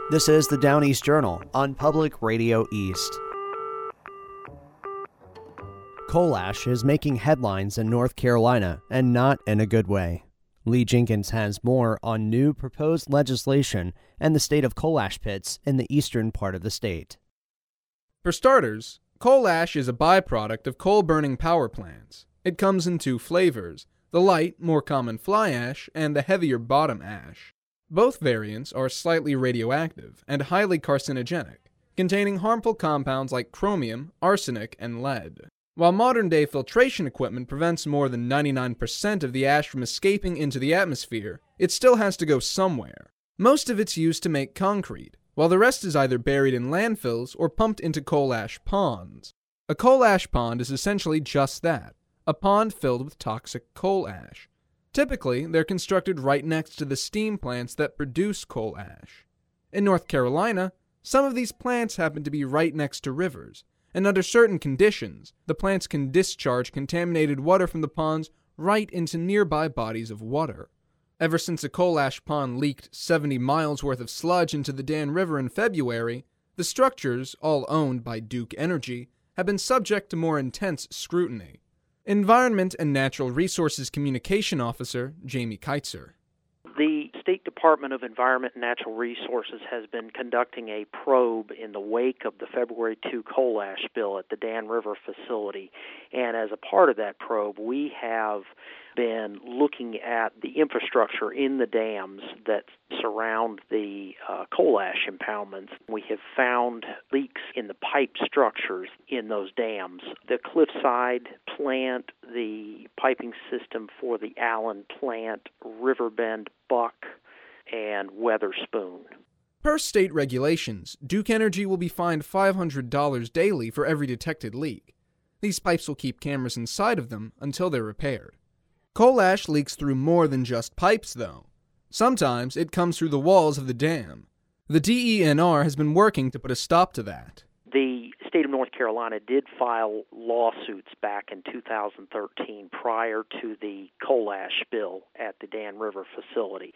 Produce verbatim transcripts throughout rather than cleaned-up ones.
This is the Down East Journal on Public Radio East. Coal ash is making headlines in North Carolina, and not in a good way. Lee Jenkins has more on new proposed legislation and the state of coal ash pits in the eastern part of the state. For starters, coal ash is a byproduct of coal-burning power plants. It comes in two flavors, the light, more common fly ash, and the heavier bottom ash. Both variants are slightly radioactive and highly carcinogenic, containing harmful compounds like chromium, arsenic, and lead. While modern-day filtration equipment prevents more than ninety-nine percent of the ash from escaping into the atmosphere, it still has to go somewhere. Most of it's used to make concrete, while the rest is either buried in landfills or pumped into coal ash ponds. A coal ash pond is essentially just that, a pond filled with toxic coal ash. Typically, they're constructed right next to the steam plants that produce coal ash. In North Carolina, some of these plants happen to be right next to rivers, and under certain conditions, the plants can discharge contaminated water from the ponds right into nearby bodies of water. Ever since a coal ash pond leaked seventy miles worth of sludge into the Dan River in February, the structures, all owned by Duke Energy, have been subject to more intense scrutiny. Environment and Natural Resources Communication Officer Jamie Keitzer. The State Department of Environment and Natural Resources has been conducting a probe in the wake of the February second coal ash spill at the Dan River facility. And as a part of that probe, we have been looking at the infrastructure in the dams that surround the uh, coal ash impoundments. We have found leaks in the pipe structures in those dams. The Cliffside plant, the piping system for the Allen plant, Riverbend Buck, and Weatherspoon. Per state regulations, Duke Energy will be fined five hundred dollars daily for every detected leak. These pipes will keep cameras inside of them until they're repaired. Coal ash leaks through more than just pipes, though. Sometimes it comes through the walls of the dam. The D E N R has been working to put a stop to that. The state of North Carolina did file lawsuits back in two thousand thirteen prior to the coal ash spill at the Dan River facility.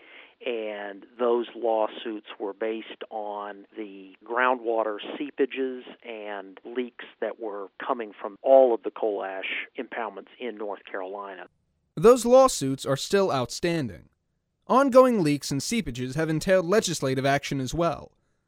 And those lawsuits were based on the groundwater seepages and leaks that were coming from all of the coal ash impoundments in North Carolina. Those lawsuits are still outstanding. Ongoing leaks and seepages have entailed legislative action as well.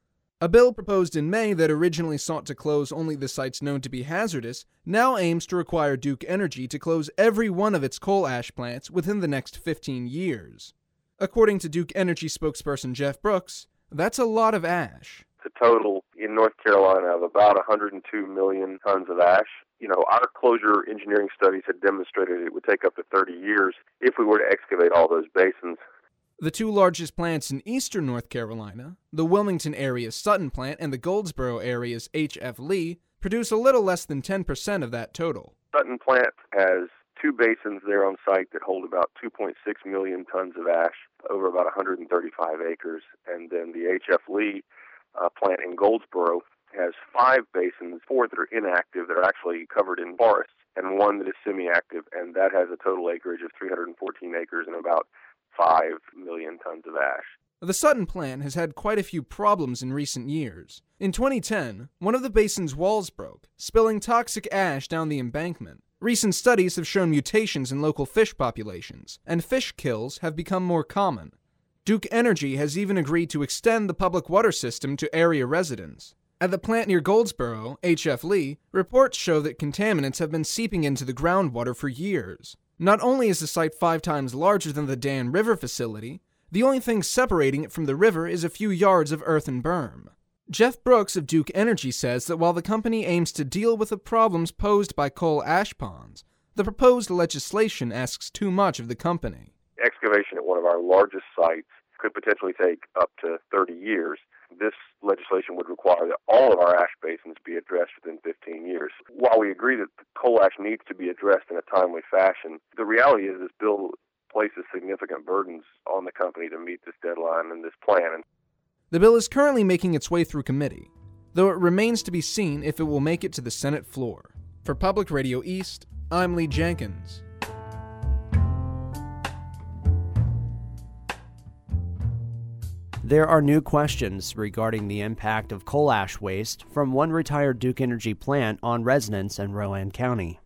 A bill proposed in May that originally sought to close only the sites known to be hazardous now aims to require Duke Energy to close every one of its coal ash plants within the next fifteen years. According to Duke Energy spokesperson Jeff Brooks, that's a lot of ash. The total in North Carolina of about one hundred two million tons of ash. You know, our closure engineering studies had demonstrated it would take up to thirty years if we were to excavate all those basins. The two largest plants in eastern North Carolina, the Wilmington area's Sutton plant and the Goldsboro area's H F Lee, produce a little less than ten percent of that total. Sutton plant has two basins there on site that hold about two point six million tons of ash over about one hundred thirty-five acres. And then the H F Lee uh, plant in Goldsboro has five basins, four that are inactive that are actually covered in forests, and one that is semi-active, and that has a total acreage of three hundred fourteen acres and about five million tons of ash. The Sutton plant has had quite a few problems in recent years. In twenty ten, one of the basin's walls broke, spilling toxic ash down the embankment. Recent studies have shown mutations in local fish populations, and fish kills have become more common. Duke Energy has even agreed to extend the public water system to area residents. At the plant near Goldsboro, H F Lee, reports show that contaminants have been seeping into the groundwater for years. Not only is the site five times larger than the Dan River facility, the only thing separating it from the river is a few yards of earthen berm. Jeff Brooks of Duke Energy says that while the company aims to deal with the problems posed by coal ash ponds, the proposed legislation asks too much of the company. Excavation at one of our largest sites could potentially take up to thirty years. This legislation would require that all of our ash basins be addressed within fifteen years. While we agree that coal ash needs to be addressed in a timely fashion, the reality is this bill places significant burdens on the company to meet this deadline and this plan. The bill is currently making its way through committee, though it remains to be seen if it will make it to the Senate floor. For Public Radio East, I'm Lee Jenkins. There are new questions regarding the impact of coal ash waste from one retired Duke Energy plant on residents in Rowan County.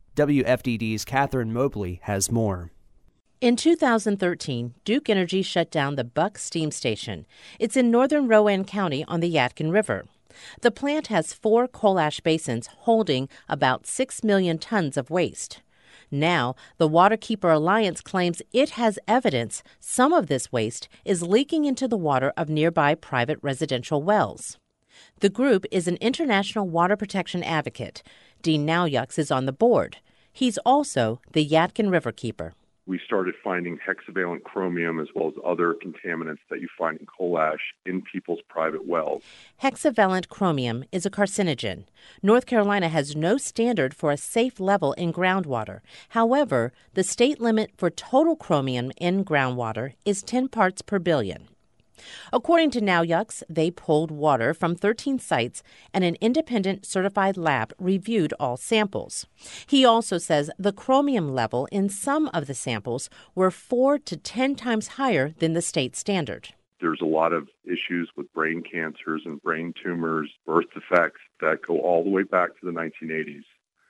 W F D D's Catherine Mobley has more. In two thousand thirteen, Duke Energy shut down the Buck Steam Station. It's in northern Rowan County on the Yadkin River. The plant has four coal ash basins holding about six million tons of waste. Now, the Waterkeeper Alliance claims it has evidence some of this waste is leaking into the water of nearby private residential wells. The group is an international water protection advocate. Dean Nauyuks is on the board. He's also the Yadkin Riverkeeper. We started finding hexavalent chromium as well as other contaminants that you find in coal ash in people's private wells. Hexavalent chromium is a carcinogen. North Carolina has no standard for a safe level in groundwater. However, the state limit for total chromium in groundwater is ten parts per billion. According to Nauyuks, they pulled water from thirteen sites and an independent certified lab reviewed all samples. He also says the chromium level in some of the samples were four to ten times higher than the state standard. There's a lot of issues with brain cancers and brain tumors, birth defects that go all the way back to the nineteen eighties.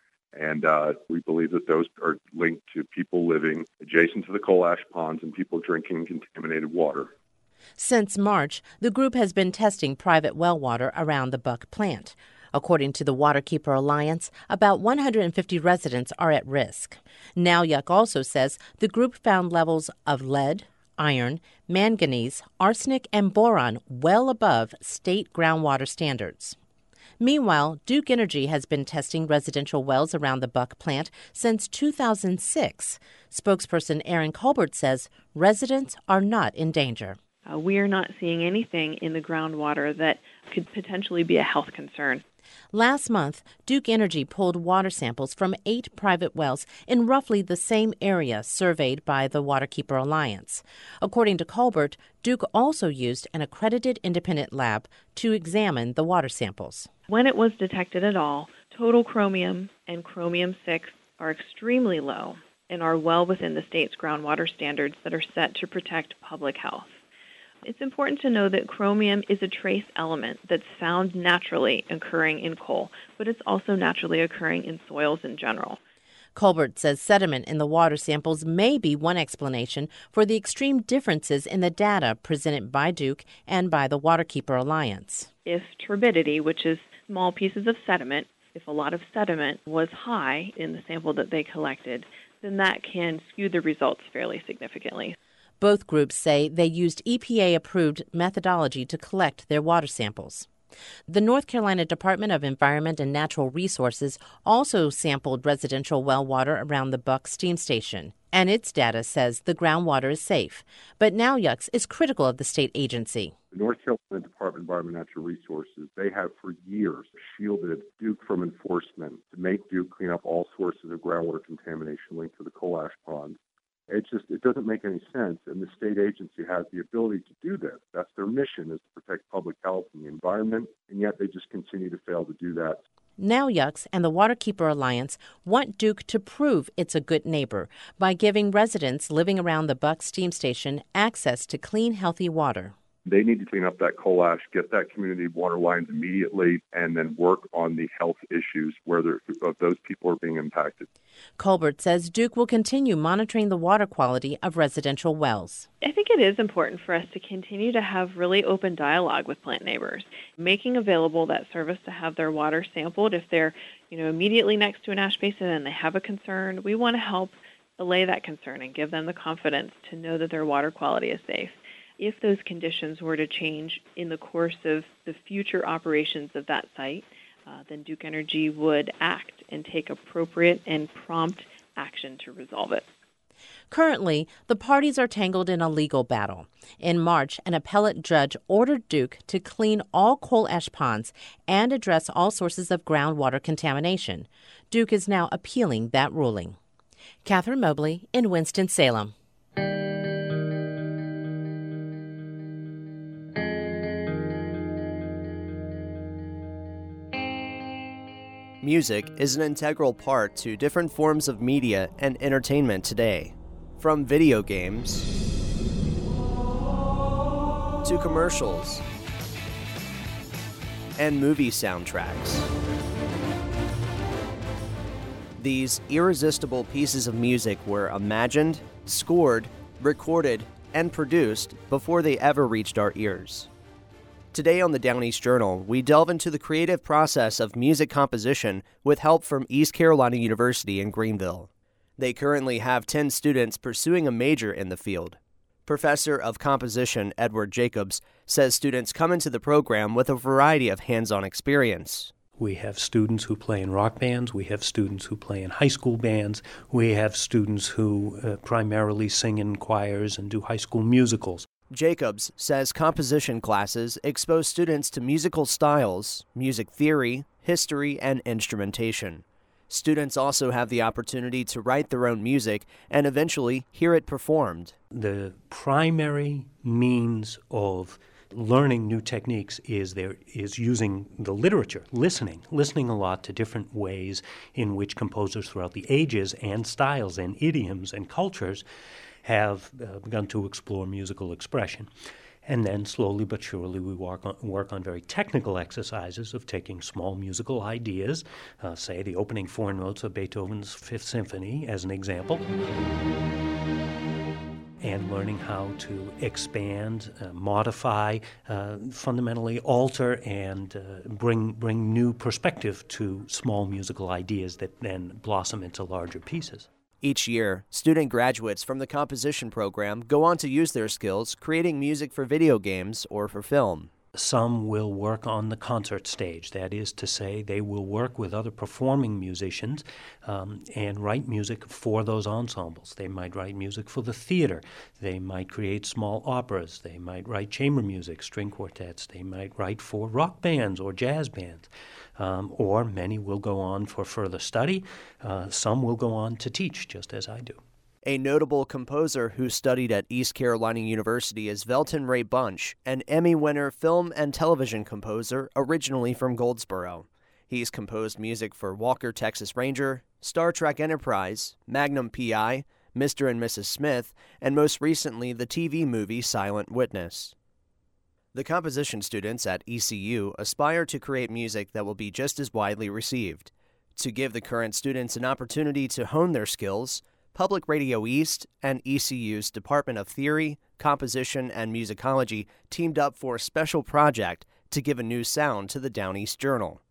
And uh, we believe that those are linked to people living adjacent to the coal ash ponds and people drinking contaminated water. Since March, the group has been testing private well water around the Buck plant. According to the Waterkeeper Alliance, about one hundred fifty residents are at risk. Nauyuk also says the group found levels of lead, iron, manganese, arsenic, and boron well above state groundwater standards. Meanwhile, Duke Energy has been testing residential wells around the Buck plant since two thousand six. Spokesperson Aaron Colbert says residents are not in danger. Uh, we are not seeing anything in the groundwater that could potentially be a health concern. Last month, Duke Energy pulled water samples from eight private wells in roughly the same area surveyed by the Waterkeeper Alliance. According to Colbert, Duke also used an accredited independent lab to examine the water samples. When it was detected at all, total chromium and chromium six are extremely low and are well within the state's groundwater standards that are set to protect public health. It's important to know that chromium is a trace element that's found naturally occurring in coal, but it's also naturally occurring in soils in general. Colbert says sediment in the water samples may be one explanation for the extreme differences in the data presented by Duke and by the Waterkeeper Alliance. If turbidity, which is small pieces of sediment, if a lot of sediment was high in the sample that they collected, then that can skew the results fairly significantly. Both groups say they used E P A-approved methodology to collect their water samples. The North Carolina Department of Environment and Natural Resources also sampled residential well water around the Buck Steam Station, and its data says the groundwater is safe. But Nauyuks is critical of the state agency. The North Carolina Department of Environment and Natural Resources, they have for years shielded Duke from enforcement to make Duke clean up all sources of groundwater contamination linked to the coal ash ponds. It just it doesn't make any sense, and the state agency has the ability to do this. That's their mission, is to protect public health and the environment, and yet they just continue to fail to do that. Nauyuks and the Waterkeeper Alliance want Duke to prove it's a good neighbor by giving residents living around the Buck Steam Station access to clean, healthy water. They need to clean up that coal ash, get that community water lines immediately, and then work on the health issues where those people are being impacted. Colbert says Duke will continue monitoring the water quality of residential wells. I think it is important for us to continue to have really open dialogue with plant neighbors, making available that service to have their water sampled if they're, you know, immediately next to an ash basin and they have a concern. We want to help allay that concern and give them the confidence to know that their water quality is safe. If those conditions were to change in the course of the future operations of that site, uh, then Duke Energy would act and take appropriate and prompt action to resolve it. Currently, the parties are tangled in a legal battle. In March, an appellate judge ordered Duke to clean all coal ash ponds and address all sources of groundwater contamination. Duke is now appealing that ruling. Catherine Mobley in Winston-Salem. Music is an integral part to different forms of media and entertainment today. From video games to commercials and movie soundtracks. These irresistible pieces of music were imagined, scored, recorded, and produced before they ever reached our ears. Today on the Down East Journal, we delve into the creative process of music composition with help from East Carolina University in Greenville. They currently have ten students pursuing a major in the field. Professor of Composition Edward Jacobs says students come into the program with a variety of hands-on experience. We have students who play in rock bands. We have students who play in high school bands. We have students who uh, primarily sing in choirs and do high school musicals. Jacobs says composition classes expose students to musical styles, music theory, history, and instrumentation. Students also have the opportunity to write their own music and eventually hear it performed. The primary means of learning new techniques is there is using the literature, listening, listening a lot to different ways in which composers throughout the ages and styles and idioms and cultures have uh, begun to explore musical expression. And then slowly but surely we work on, work on very technical exercises of taking small musical ideas, uh, say the opening four notes of Beethoven's Fifth Symphony as an example, and learning how to expand, uh, modify, uh, fundamentally alter, and uh, bring bring new perspective to small musical ideas that then blossom into larger pieces. Each year, student graduates from the composition program go on to use their skills creating music for video games or for film. Some will work on the concert stage. That is to say, they will work with other performing musicians um, and write music for those ensembles. They might write music for the theater. They might create small operas. They might write chamber music, string quartets. They might write for rock bands or jazz bands. Um, or many will go on for further study. Uh, some will go on to teach, just as I do. A notable composer who studied at East Carolina University is Velton Ray Bunch, an Emmy winner film and television composer originally from Goldsboro. He's composed music for Walker, Texas Ranger, Star Trek Enterprise, Magnum P I, Mister and Missus Smith, and most recently the T V movie Silent Witness. The composition students at E C U aspire to create music that will be just as widely received. To give the current students an opportunity to hone their skills, Public Radio East and E C U's Department of Theory, Composition, and Musicology teamed up for a special project to give a new sound to the Down East Journal.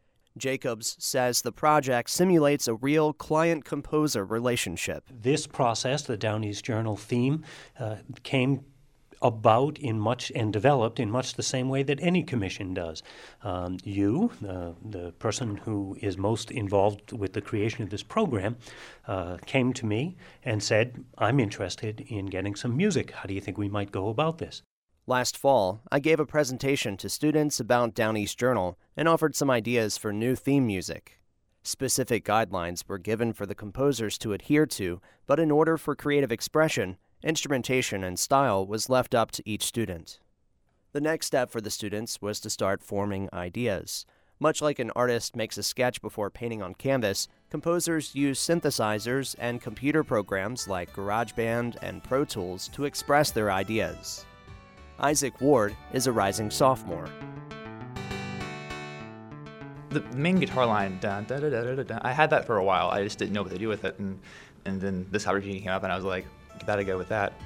Jacobs says the project simulates a real client-composer relationship. This process, the Down East Journal theme, uh, came about in much and developed in much the same way that any commission does. Um, you, uh, the person who is most involved with the creation of this program, uh, came to me and said, I'm interested in getting some music. How do you think we might go about this? Last fall, I gave a presentation to students about Down East Journal and offered some ideas for new theme music. Specific guidelines were given for the composers to adhere to, but in order for creative expression, instrumentation and style was left up to each student. The next step for the students was to start forming ideas. Much like an artist makes a sketch before painting on canvas, composers use synthesizers and computer programs like GarageBand and Pro Tools to express their ideas. Isaac Ward is a rising sophomore. The main guitar line, da, da, da, da, da, da, I had that for a while. I just didn't know what to do with it, and and then this opportunity came up, and I was like, gotta go with that.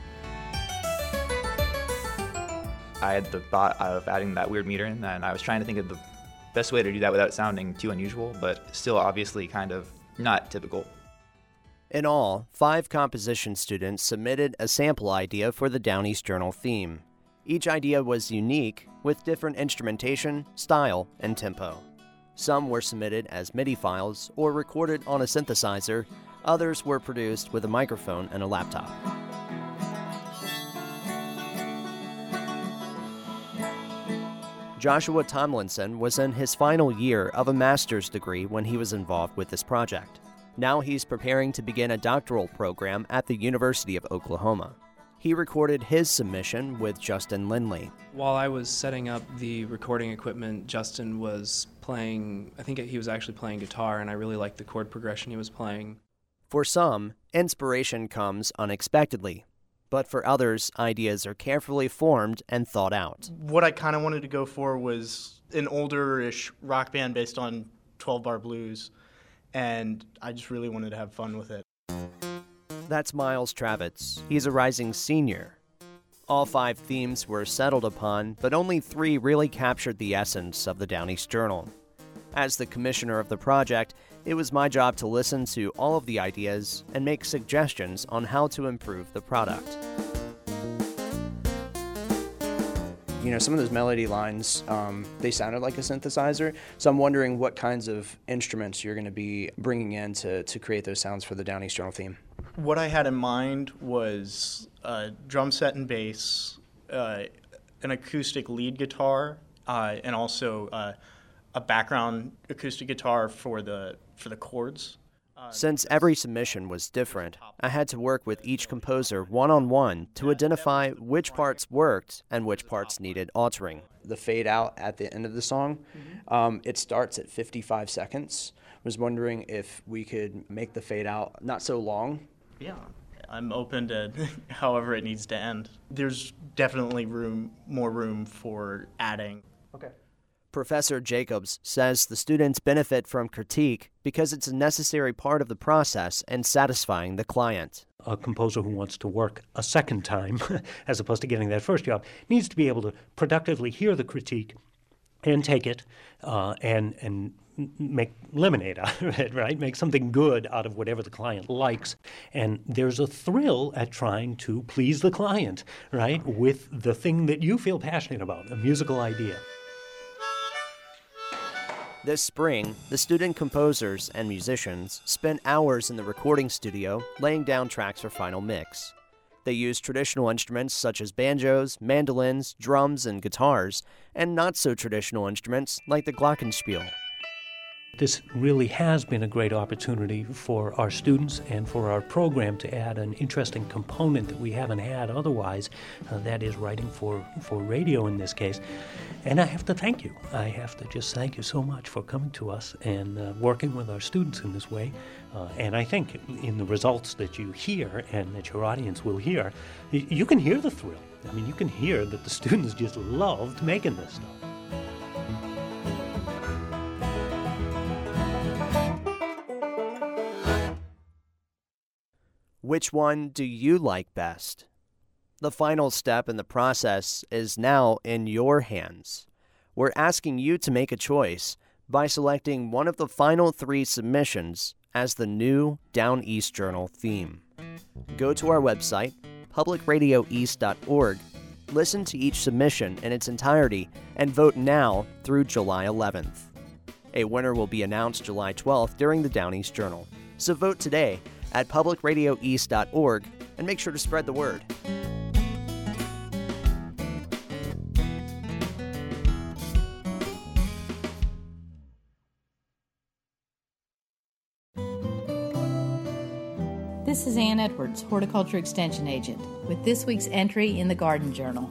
I had the thought of adding that weird meter in, and I was trying to think of the best way to do that without sounding too unusual, but still obviously kind of not typical. In all, five composition students submitted a sample idea for the Down East Journal theme. Each idea was unique, with different instrumentation, style, and tempo. Some were submitted as MIDI files or recorded on a synthesizer. Others were produced with a microphone and a laptop. Joshua Tomlinson was in his final year of a master's degree when he was involved with this project. Now he's preparing to begin a doctoral program at the University of Oklahoma. He recorded his submission with Justin Lindley. While I was setting up the recording equipment, Justin was playing, I think he was actually playing guitar, and I really liked the chord progression he was playing. For some, inspiration comes unexpectedly. But for others, ideas are carefully formed and thought out. What I kind of wanted to go for was an older-ish rock band based on twelve-bar blues, and I just really wanted to have fun with it. That's Miles Travitz. He's a rising senior. All five themes were settled upon, but only three really captured the essence of the Down East Journal. As the commissioner of the project, it was my job to listen to all of the ideas and make suggestions on how to improve the product. You know, some of those melody lines, um, they sounded like a synthesizer, so I'm wondering what kinds of instruments you're going to be bringing in to, to create those sounds for the Down East Journal theme. What I had in mind was a drum set and bass, uh, an acoustic lead guitar, uh, and also uh, a background acoustic guitar for the for the chords. Uh, Since every submission was different, I had to work with each composer one-on-one to identify which parts worked and which parts needed altering. The fade out at the end of the song, mm-hmm. um, it starts at fifty-five seconds. I was wondering if we could make the fade out not so long. Yeah, I'm open to however it needs to end. There's definitely room, more room for adding. Okay. Professor Jacobs says the students benefit from critique because it's a necessary part of the process and satisfying the client. A composer who wants to work a second time, as opposed to getting that first job, needs to be able to productively hear the critique and take it uh, and and make lemonade out of it, right? Make something good out of whatever the client likes. And there's a thrill at trying to please the client, right, with the thing that you feel passionate about, a musical idea. This spring, the student composers and musicians spent hours in the recording studio laying down tracks for final mix. They used traditional instruments such as banjos, mandolins, drums, and guitars, and not-so-traditional instruments like the glockenspiel. This really has been a great opportunity for our students and for our program to add an interesting component that we haven't had otherwise, uh, that is writing for, for radio in this case. And I have to thank you. I have to just thank you so much for coming to us and uh, working with our students in this way. Uh, and I think in the results that you hear and that your audience will hear, y- you can hear the thrill. I mean, you can hear that the students just loved making this stuff. Which one do you like best? The final step in the process is now in your hands. We're asking you to make a choice by selecting one of the final three submissions as the new Down East Journal theme. Go to our website, public radio east dot org, listen to each submission in its entirety, and vote now through July eleventh. A winner will be announced July twelfth during the Down East Journal, so vote today at public radio east dot org and make sure to spread the word. This is Ann Edwards, Horticulture Extension Agent, with this week's entry in the Garden Journal.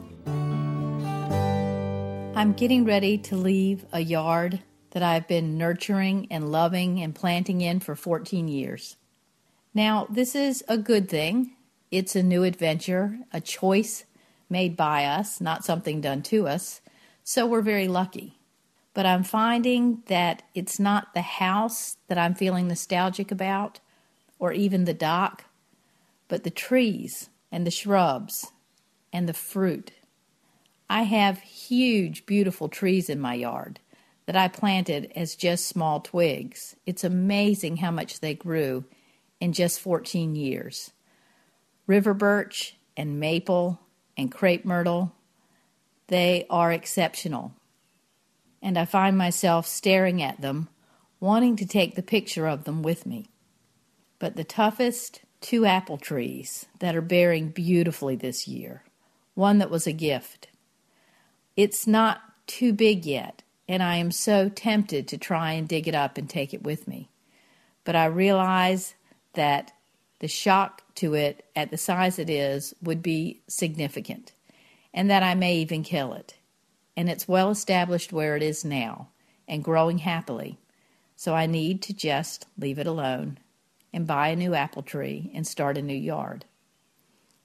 I'm getting ready to leave a yard that I've been nurturing and loving and planting in for fourteen years. Now, this is a good thing. It's a new adventure, a choice made by us, not something done to us, so we're very lucky. But I'm finding that it's not the house that I'm feeling nostalgic about, or even the dock, but the trees and the shrubs and the fruit. I have huge, beautiful trees in my yard that I planted as just small twigs. It's amazing how much they grew in just fourteen years. River birch and maple and crepe myrtle, they are exceptional. And I find myself staring at them, wanting to take the picture of them with me. But the toughest, two apple trees that are bearing beautifully this year, one that was a gift. It's not too big yet, and I am so tempted to try and dig it up and take it with me. But I realize that the shock to it at the size it is would be significant, and that I may even kill it. And it's well established where it is now and growing happily, so I need to just leave it alone and buy a new apple tree and start a new yard.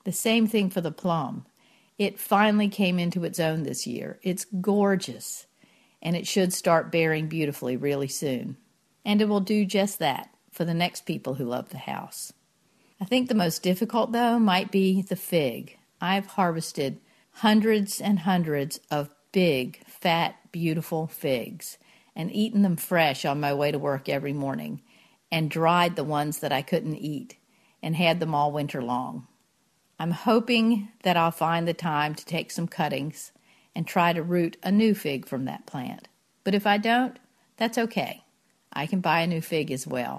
The same thing for the plum. It finally came into its own this year. It's gorgeous, and it should start bearing beautifully really soon. And it will do just that for the next people who love the house. I think the most difficult, though, might be the fig. I've harvested hundreds and hundreds of big, fat, beautiful figs and eaten them fresh on my way to work every morning and dried the ones that I couldn't eat and had them all winter long. I'm hoping that I'll find the time to take some cuttings and try to root a new fig from that plant. But if I don't, that's okay. I can buy a new fig as well.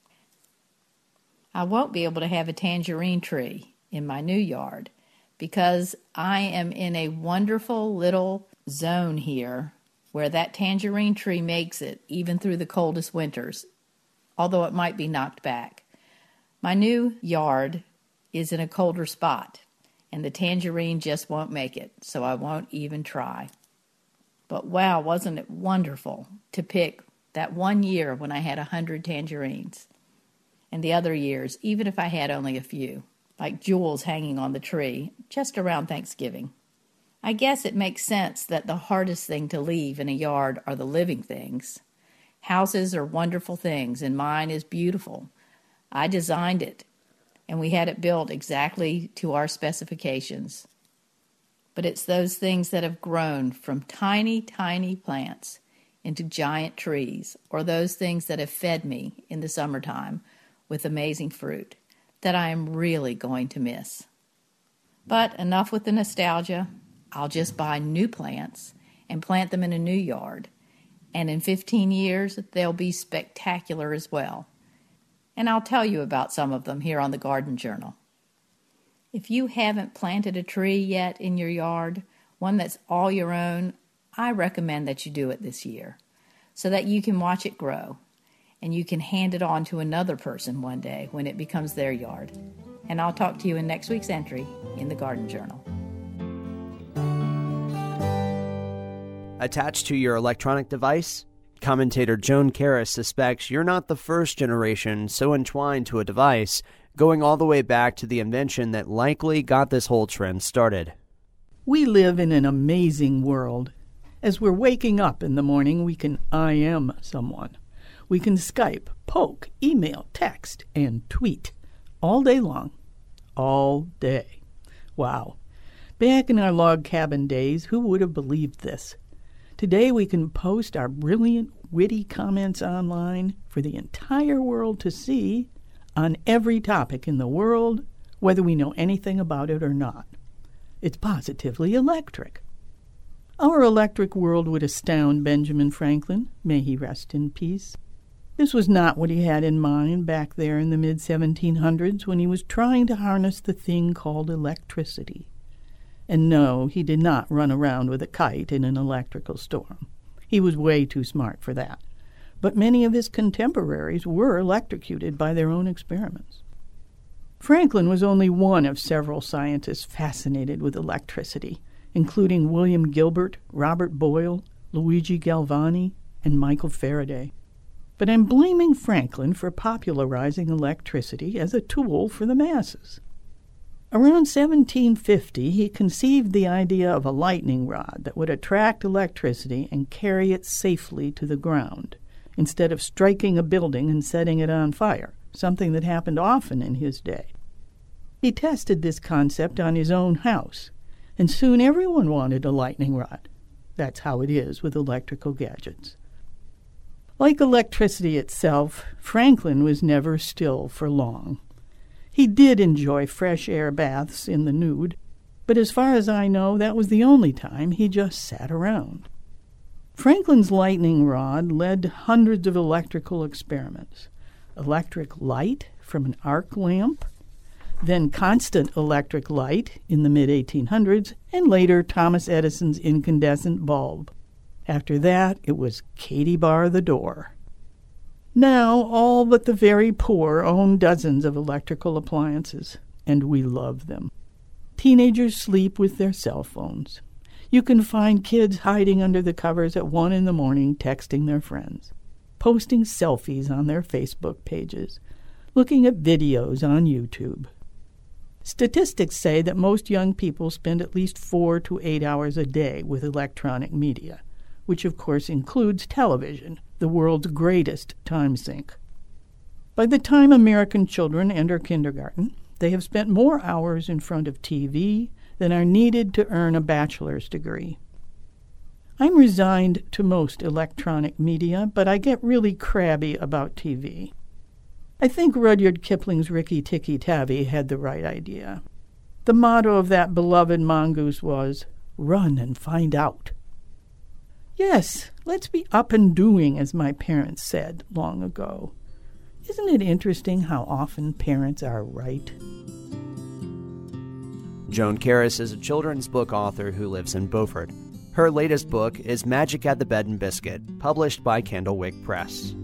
I won't be able to have a tangerine tree in my new yard because I am in a wonderful little zone here where that tangerine tree makes it even through the coldest winters, although it might be knocked back. My new yard is in a colder spot, and the tangerine just won't make it, so I won't even try. But wow, wasn't it wonderful to pick that one year when I had a hundred tangerines, and the other years, even if I had only a few, like jewels hanging on the tree just around Thanksgiving. I guess it makes sense that the hardest thing to leave in a yard are the living things. Houses are wonderful things, and mine is beautiful. I designed it, and we had it built exactly to our specifications. But it's those things that have grown from tiny, tiny plants into giant trees, or those things that have fed me in the summertime with amazing fruit, that I am really going to miss. But enough with the nostalgia. I'll just buy new plants and plant them in a new yard, and in fifteen years, they'll be spectacular as well. And I'll tell you about some of them here on the Garden Journal. If you haven't planted a tree yet in your yard, one that's all your own, I recommend that you do it this year so that you can watch it grow and you can hand it on to another person one day when it becomes their yard. And I'll talk to you in next week's entry in the Garden Journal. Attached to your electronic device? Commentator Joan Karas suspects you're not the first generation so entwined to a device, going all the way back to the invention that likely got this whole trend started. We live in an amazing world. As we're waking up in the morning, we can I M someone. We can Skype, poke, email, text, and tweet all day long. All day. Wow. Back in our log cabin days, who would have believed this? Today we can post our brilliant, witty comments online for the entire world to see on every topic in the world, whether we know anything about it or not. It's positively electric. Our electric world would astound Benjamin Franklin, may he rest in peace. This was not what he had in mind back there in the mid seventeen hundreds when he was trying to harness the thing called electricity. And no, he did not run around with a kite in an electrical storm. He was way too smart for that. But many of his contemporaries were electrocuted by their own experiments. Franklin was only one of several scientists fascinated with electricity, including William Gilbert, Robert Boyle, Luigi Galvani, and Michael Faraday. But I'm blaming Franklin for popularizing electricity as a tool for the masses. Around seventeen fifty, he conceived the idea of a lightning rod that would attract electricity and carry it safely to the ground, instead of striking a building and setting it on fire, something that happened often in his day. He tested this concept on his own house, and soon everyone wanted a lightning rod. That's how it is with electrical gadgets. Like electricity itself, Franklin was never still for long. He did enjoy fresh air baths in the nude, but as far as I know, that was the only time he just sat around. Franklin's lightning rod led to hundreds of electrical experiments. Electric light from an arc lamp, then constant electric light in the mid eighteen hundreds, and later Thomas Edison's incandescent bulb. After that, it was Katie bar the door. Now, all but the very poor own dozens of electrical appliances, and we love them. Teenagers sleep with their cell phones. You can find kids hiding under the covers at one in the morning texting their friends, posting selfies on their Facebook pages, looking at videos on YouTube. Statistics say that most young people spend at least four to eight hours a day with electronic media, which of course includes television, the world's greatest time sink. By the time American children enter kindergarten, they have spent more hours in front of T V than are needed to earn a bachelor's degree. I'm resigned to most electronic media, but I get really crabby about T V. I think Rudyard Kipling's Rikki Tikki Tavi had the right idea. The motto of that beloved mongoose was, "Run and find out." Yes, let's be up and doing, as my parents said long ago. Isn't it interesting how often parents are right? Joan Karas is a children's book author who lives in Beaufort. Her latest book is Magic at the Bed and Biscuit, published by Candlewick Press.